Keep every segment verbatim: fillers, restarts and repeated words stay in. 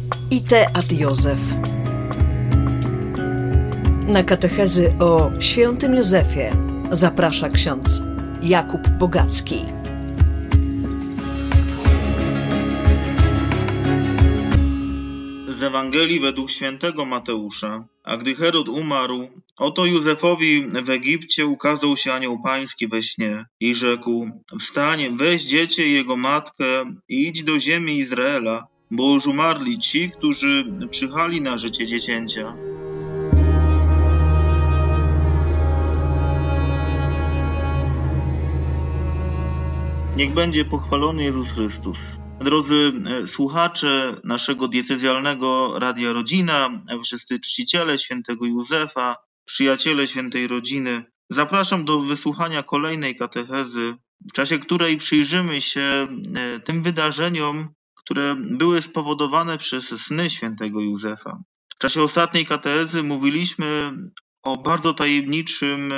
Ite ad Józef. Na katechezy o świętym Józefie zaprasza ksiądz Jakub Bogacki. Z Ewangelii według świętego Mateusza. A gdy Herod umarł, oto Józefowi w Egipcie ukazał się anioł pański we śnie i rzekł: wstań, weź dziecię i jego matkę i idź do ziemi Izraela, bo już umarli ci, którzy czyhali na życie dziecięcia. Niech będzie pochwalony Jezus Chrystus. Drodzy słuchacze naszego diecezjalnego Radia Rodzina, wszyscy czciciele świętego Józefa, przyjaciele świętej rodziny, zapraszam do wysłuchania kolejnej katechezy, w czasie której przyjrzymy się tym wydarzeniom, które były spowodowane przez sny świętego Józefa. W czasie ostatniej katechezy mówiliśmy o bardzo tajemniczym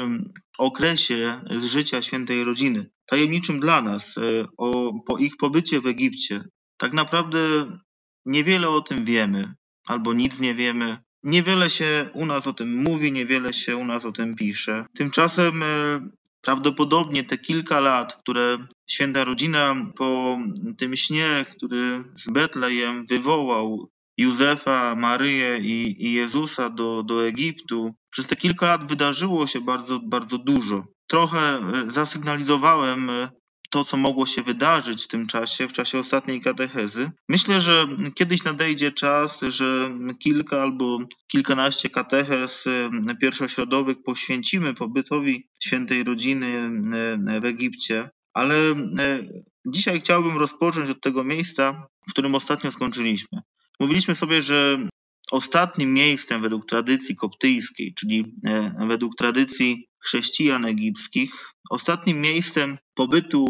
okresie z życia świętej rodziny. Tajemniczym dla nas, o po ich pobycie w Egipcie. Tak naprawdę niewiele o tym wiemy, albo nic nie wiemy. Niewiele się u nas o tym mówi, niewiele się u nas o tym pisze. Tymczasem prawdopodobnie te kilka lat, które święta rodzina po tym śnie, który z Betlejem wywołał Józefa, Maryję i, i Jezusa do, do Egiptu, przez te kilka lat wydarzyło się bardzo, bardzo dużo. Trochę zasygnalizowałem to, co mogło się wydarzyć w tym czasie, w czasie ostatniej katechezy. Myślę, że kiedyś nadejdzie czas, że kilka albo kilkanaście katechez pierwszośrodowych poświęcimy pobytowi świętej rodziny w Egipcie, ale dzisiaj chciałbym rozpocząć od tego miejsca, w którym ostatnio skończyliśmy. Mówiliśmy sobie, że ostatnim miejscem według tradycji koptyjskiej, czyli według tradycji chrześcijan egipskich, ostatnim miejscem pobytu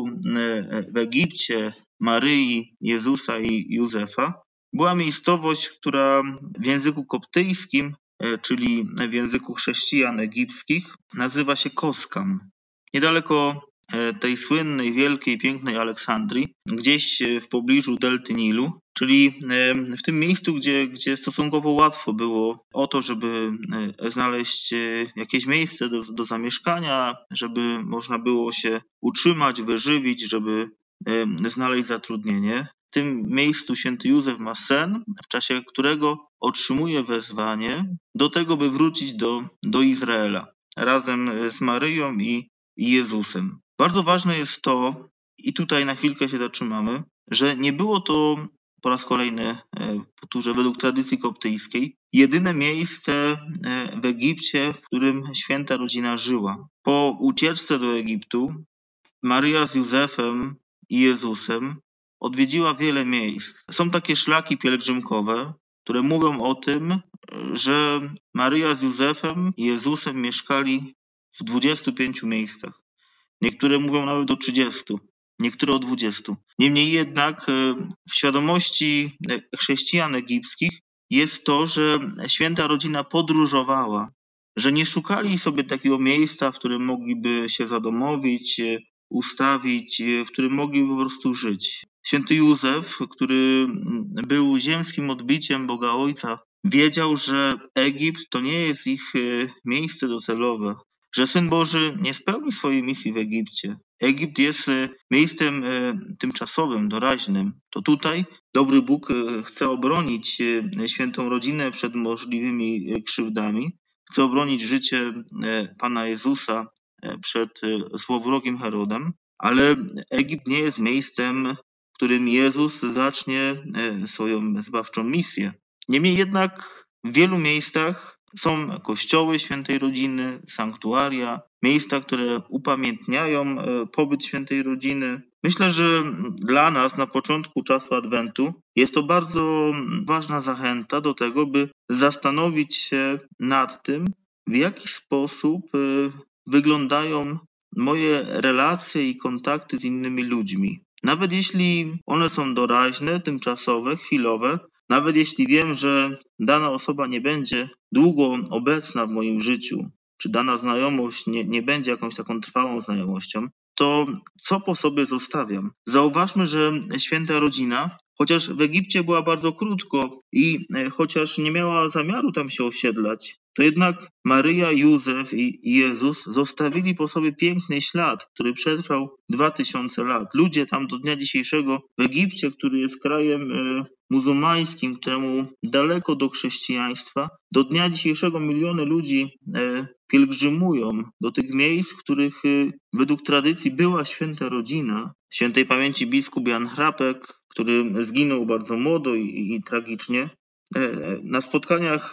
w Egipcie Maryi, Jezusa i Józefa była miejscowość, która w języku koptyjskim, czyli w języku chrześcijan egipskich, nazywa się Koskam. Niedaleko tej słynnej, wielkiej, pięknej Aleksandrii, gdzieś w pobliżu delty Nilu, czyli w tym miejscu, gdzie, gdzie stosunkowo łatwo było o to, żeby znaleźć jakieś miejsce do, do zamieszkania, żeby można było się utrzymać, wyżywić, żeby znaleźć zatrudnienie. W tym miejscu święty Józef ma sen, w czasie którego otrzymuje wezwanie do tego, by wrócić do, do Izraela razem z Maryją i, i Jezusem. Bardzo ważne jest to, i tutaj na chwilkę się zatrzymamy, że nie było to, po raz kolejny powtórzę, według tradycji koptyjskiej, jedyne miejsce w Egipcie, w którym święta rodzina żyła. Po ucieczce do Egiptu Maryja z Józefem i Jezusem odwiedziła wiele miejsc. Są takie szlaki pielgrzymkowe, które mówią o tym, że Maryja z Józefem i Jezusem mieszkali w dwudziestu pięciu miejscach. Niektóre mówią nawet o trzydziestu, niektóre o dwudziestu. Niemniej jednak w świadomości chrześcijan egipskich jest to, że święta rodzina podróżowała, że nie szukali sobie takiego miejsca, w którym mogliby się zadomowić, ustawić, w którym mogliby po prostu żyć. Święty Józef, który był ziemskim odbiciem Boga Ojca, wiedział, że Egipt to nie jest ich miejsce docelowe, że Syn Boży nie spełni swojej misji w Egipcie. Egipt jest miejscem tymczasowym, doraźnym. To tutaj dobry Bóg chce obronić świętą rodzinę przed możliwymi krzywdami, chce obronić życie Pana Jezusa przed złowrogim Herodem, ale Egipt nie jest miejscem, w którym Jezus zacznie swoją zbawczą misję. Niemniej jednak w wielu miejscach są kościoły świętej rodziny, sanktuaria, miejsca, które upamiętniają pobyt świętej rodziny. Myślę, że dla nas na początku czasu Adwentu jest to bardzo ważna zachęta do tego, by zastanowić się nad tym, w jaki sposób wyglądają moje relacje i kontakty z innymi ludźmi. Nawet jeśli one są doraźne, tymczasowe, chwilowe, nawet jeśli wiem, że dana osoba nie będzie długo obecna w moim życiu, czy dana znajomość nie, nie będzie jakąś taką trwałą znajomością, to co po sobie zostawiam? Zauważmy, że święta rodzina, chociaż w Egipcie była bardzo krótko i chociaż nie miała zamiaru tam się osiedlać, to jednak Maryja, Józef i Jezus zostawili po sobie piękny ślad, który przetrwał dwa tysiące lat. Ludzie tam do dnia dzisiejszego w Egipcie, który jest krajem muzułmańskim, któremu daleko do chrześcijaństwa, do dnia dzisiejszego miliony ludzi pielgrzymują do tych miejsc, w których według tradycji była święta rodzina. Świętej pamięci biskup Jan Hrapek, który zginął bardzo młodo i, i tragicznie, na spotkaniach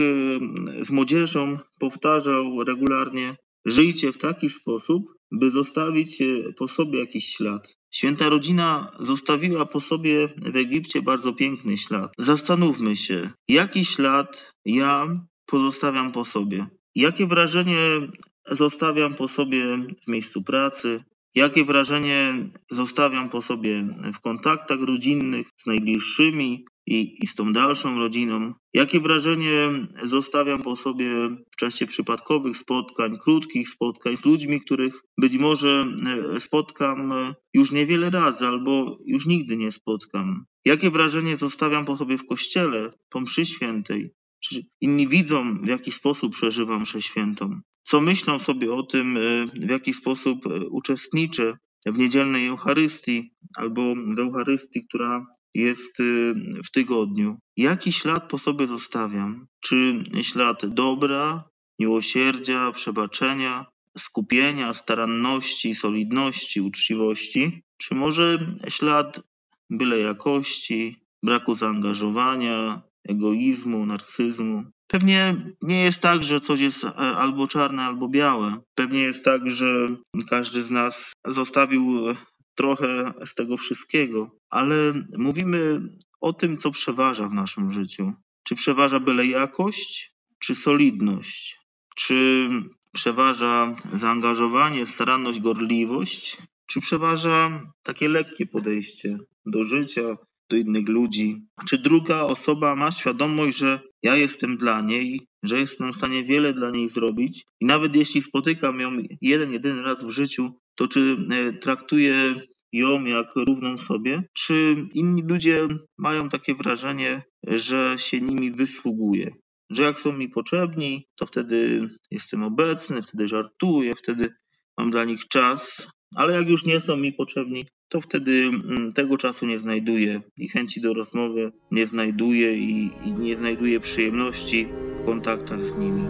z młodzieżą powtarzał regularnie: żyjcie w taki sposób, by zostawić po sobie jakiś ślad. Święta rodzina zostawiła po sobie w Egipcie bardzo piękny ślad. Zastanówmy się, jaki ślad ja pozostawiam po sobie. Jakie wrażenie zostawiam po sobie w miejscu pracy? Jakie wrażenie zostawiam po sobie w kontaktach rodzinnych z najbliższymi i, i z tą dalszą rodziną? Jakie wrażenie zostawiam po sobie w czasie przypadkowych spotkań, krótkich spotkań z ludźmi, których być może spotkam już niewiele razy albo już nigdy nie spotkam? Jakie wrażenie zostawiam po sobie w kościele, po mszy świętej? Czy inni widzą, w jaki sposób przeżywam mszę świętą? Co myślą sobie o tym, w jaki sposób uczestniczę w niedzielnej Eucharystii albo w Eucharystii, która jest w tygodniu? Jaki ślad po sobie zostawiam? Czy ślad dobra, miłosierdzia, przebaczenia, skupienia, staranności, solidności, uczciwości? Czy może ślad byle jakości, braku zaangażowania, egoizmu, narcyzmu? Pewnie nie jest tak, że coś jest albo czarne, albo białe. Pewnie jest tak, że każdy z nas zostawił trochę z tego wszystkiego, ale mówimy o tym, co przeważa w naszym życiu. Czy przeważa byle jakość, czy solidność? Czy przeważa zaangażowanie, staranność, gorliwość? Czy przeważa takie lekkie podejście do życia, do innych ludzi? Czy druga osoba ma świadomość, że ja jestem dla niej, że jestem w stanie wiele dla niej zrobić i nawet jeśli spotykam ją jeden, jedyny raz w życiu, to czy traktuję ją jak równą sobie? Czy inni ludzie mają takie wrażenie, że się nimi wysługuję? Że jak są mi potrzebni, to wtedy jestem obecny, wtedy żartuję, wtedy mam dla nich czas, ale jak już nie są mi potrzebni, to wtedy tego czasu nie znajduję i chęci do rozmowy nie znajduję i, i nie znajduję przyjemności w kontaktach z nimi.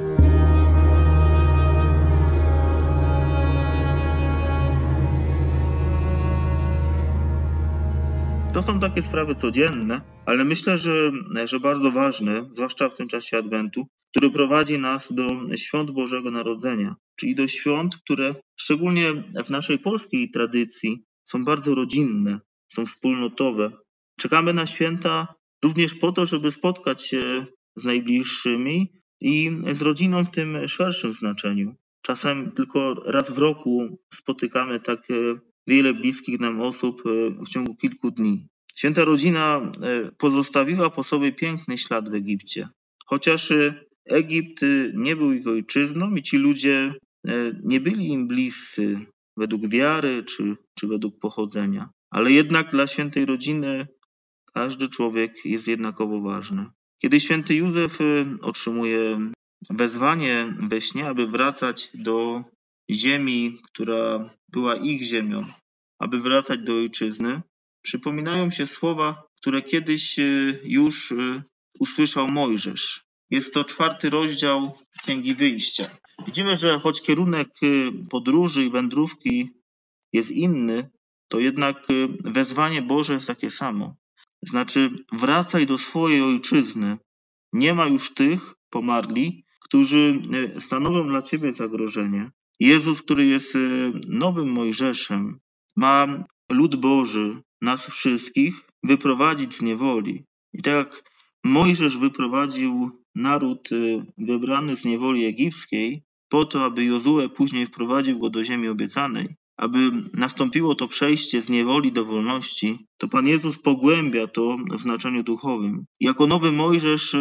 To są takie sprawy codzienne, ale myślę, że, że bardzo ważne, zwłaszcza w tym czasie Adwentu, który prowadzi nas do świąt Bożego Narodzenia, czyli do świąt, które szczególnie w naszej polskiej tradycji są bardzo rodzinne, są wspólnotowe. Czekamy na święta również po to, żeby spotkać się z najbliższymi i z rodziną w tym szerszym znaczeniu. Czasem tylko raz w roku spotykamy tak wiele bliskich nam osób w ciągu kilku dni. Święta rodzina pozostawiła po sobie piękny ślad w Egipcie. Chociaż Egipt nie był ich ojczyzną i ci ludzie nie byli im bliscy według wiary czy, czy według pochodzenia. Ale jednak dla świętej rodziny każdy człowiek jest jednakowo ważny. Kiedy święty Józef otrzymuje wezwanie we śnie, aby wracać do ziemi, która była ich ziemią, aby wracać do ojczyzny, przypominają się słowa, które kiedyś już usłyszał Mojżesz. Jest to czwarty rozdział Księgi Wyjścia. Widzimy, że choć kierunek podróży i wędrówki jest inny, to jednak wezwanie Boże jest takie samo. Znaczy, wracaj do swojej ojczyzny. Nie ma już tych pomarli, którzy stanowią dla ciebie zagrożenie. Jezus, który jest nowym Mojżeszem, ma lud Boży, nas wszystkich, wyprowadzić z niewoli. I tak jak Mojżesz wyprowadził naród wybrany z niewoli egipskiej, po to, aby Jozue później wprowadził go do ziemi obiecanej, aby nastąpiło to przejście z niewoli do wolności, to Pan Jezus pogłębia to w znaczeniu duchowym. Jako nowy Mojżesz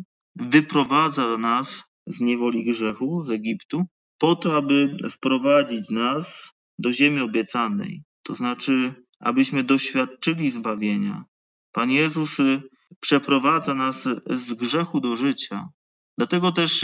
wyprowadza nas z niewoli grzechu, z Egiptu, po to, aby wprowadzić nas do ziemi obiecanej. To znaczy, abyśmy doświadczyli zbawienia, Pan Jezus przeprowadza nas z grzechu do życia. Dlatego też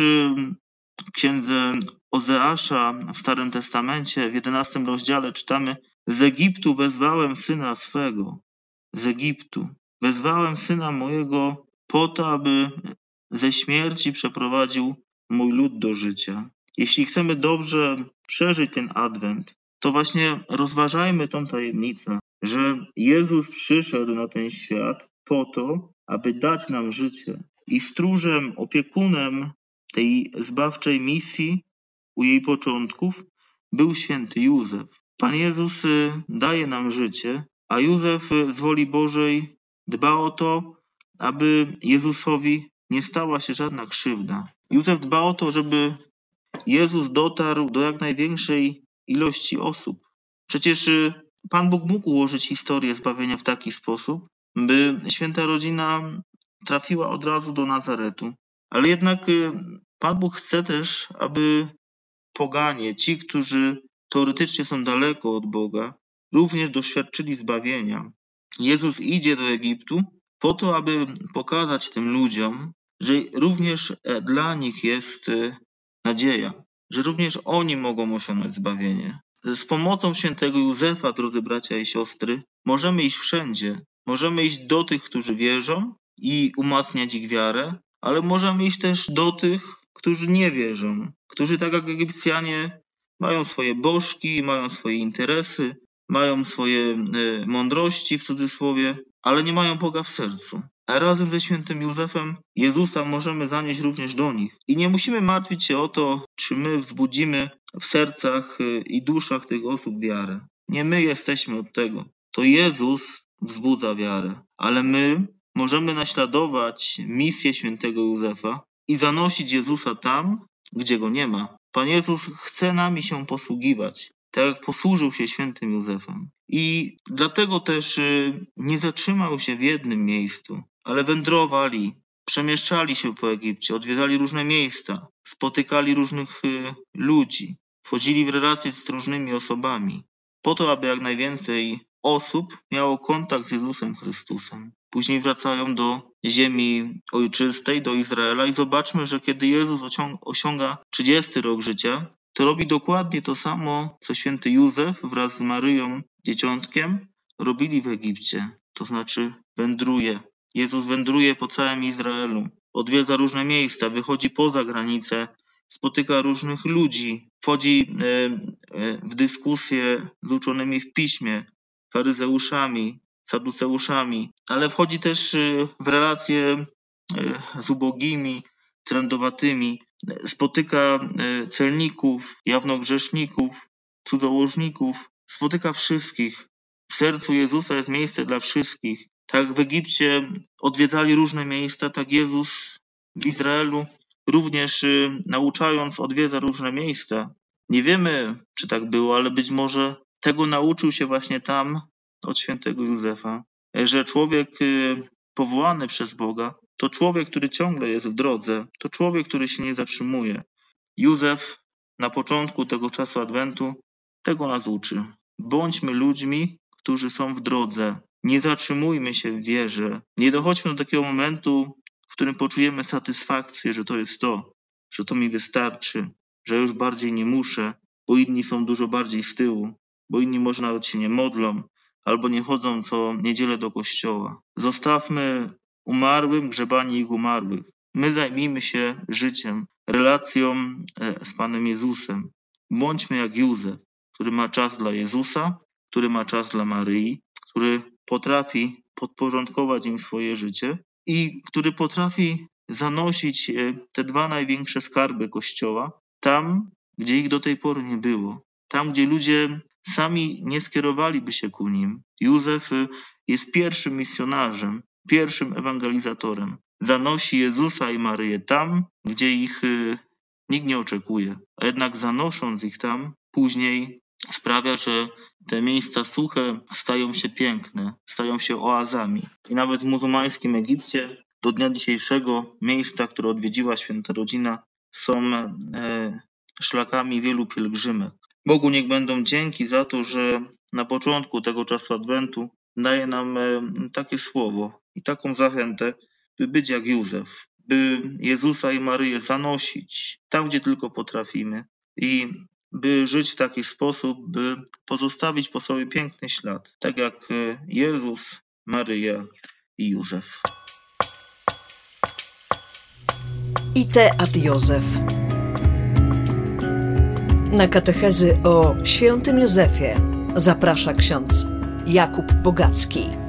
w księdze Ozeasza w Starym Testamencie w jedenastym rozdziale czytamy: z Egiptu wezwałem syna swego, z Egiptu wezwałem syna mojego po to, aby ze śmierci przeprowadził mój lud do życia. Jeśli chcemy dobrze przeżyć ten adwent, to właśnie rozważajmy tą tajemnicę, że Jezus przyszedł na ten świat po to, aby dać nam życie. I stróżem, opiekunem tej zbawczej misji u jej początków był święty Józef. Pan Jezus daje nam życie, a Józef z woli Bożej dba o to, aby Jezusowi nie stała się żadna krzywda. Józef dba o to, żeby Jezus dotarł do jak największej ilości osób. Przecież Pan Bóg mógł ułożyć historię zbawienia w taki sposób, by święta rodzina trafiła od razu do Nazaretu. Ale jednak Pan Bóg chce też, aby poganie, ci, którzy teoretycznie są daleko od Boga, również doświadczyli zbawienia. Jezus idzie do Egiptu po to, aby pokazać tym ludziom, że również dla nich jest nadzieja, że również oni mogą osiągnąć zbawienie. Z pomocą świętego Józefa, drodzy bracia i siostry, możemy iść wszędzie. Możemy iść do tych, którzy wierzą i umacniać ich wiarę, ale możemy iść też do tych, którzy nie wierzą, którzy tak jak Egipcjanie mają swoje bożki, mają swoje interesy, mają swoje mądrości w cudzysłowie, ale nie mają Boga w sercu. A razem ze świętym Józefem Jezusa możemy zanieść również do nich. I nie musimy martwić się o to, czy my wzbudzimy w sercach i duszach tych osób wiarę. Nie my jesteśmy od tego. To Jezus wzbudza wiarę, ale my możemy naśladować misję świętego Józefa i zanosić Jezusa tam, gdzie Go nie ma. Pan Jezus chce nami się posługiwać, tak jak posłużył się świętym Józefem. I dlatego też nie zatrzymał się w jednym miejscu, ale wędrowali, przemieszczali się po Egipcie, odwiedzali różne miejsca, spotykali różnych ludzi, wchodzili w relacje z różnymi osobami, po to, aby jak najwięcej osób miało kontakt z Jezusem Chrystusem. Później wracają do ziemi ojczystej, do Izraela i zobaczmy, że kiedy Jezus osiąga trzydziesty rok życia, to robi dokładnie to samo, co święty Józef wraz z Maryją, dzieciątkiem, robili w Egipcie. To znaczy wędruje. Jezus wędruje po całym Izraelu, odwiedza różne miejsca, wychodzi poza granice, spotyka różnych ludzi, wchodzi w dyskusje z uczonymi w piśmie, faryzeuszami, saduceuszami, ale wchodzi też w relacje z ubogimi, trędowatymi, spotyka celników, jawnogrzeszników, cudzołożników, spotyka wszystkich. W sercu Jezusa jest miejsce dla wszystkich. Tak jak w Egipcie odwiedzali różne miejsca, tak Jezus w Izraelu również nauczając odwiedza różne miejsca. Nie wiemy, czy tak było, ale być może tego nauczył się właśnie tam od świętego Józefa, że człowiek powołany przez Boga to człowiek, który ciągle jest w drodze, to człowiek, który się nie zatrzymuje. Józef na początku tego czasu Adwentu tego nas uczy. Bądźmy ludźmi, którzy są w drodze. Nie zatrzymujmy się w wierze. Nie dochodźmy do takiego momentu, w którym poczujemy satysfakcję, że to jest to, że to mi wystarczy, że już bardziej nie muszę, bo inni są dużo bardziej z tyłu, bo inni może nawet się nie modlą, albo nie chodzą co niedzielę do kościoła. Zostawmy umarłym grzebanie ich umarłych. My zajmijmy się życiem, relacją z Panem Jezusem. Bądźmy jak Józef, który ma czas dla Jezusa, który ma czas dla Maryi, który potrafi podporządkować im swoje życie i który potrafi zanosić te dwa największe skarby Kościoła tam, gdzie ich do tej pory nie było. Tam, gdzie ludzie sami nie skierowaliby się ku nim. Józef jest pierwszym misjonarzem, pierwszym ewangelizatorem. Zanosi Jezusa i Maryję tam, gdzie ich nikt nie oczekuje. A jednak zanosząc ich tam, później sprawia, że te miejsca suche stają się piękne, stają się oazami. I nawet w muzułmańskim Egipcie do dnia dzisiejszego miejsca, które odwiedziła święta rodzina, są e, szlakami wielu pielgrzymek. Bogu niech będą dzięki za to, że na początku tego czasu Adwentu daje nam takie słowo i taką zachętę, by być jak Józef, by Jezusa i Maryję zanosić tam, gdzie tylko potrafimy i by żyć w taki sposób, by pozostawić po sobie piękny ślad, tak jak Jezus, Maryja i Józef. Ite ad Józef. Na katechezy o świętym Józefie zaprasza ksiądz Jakub Bogacki.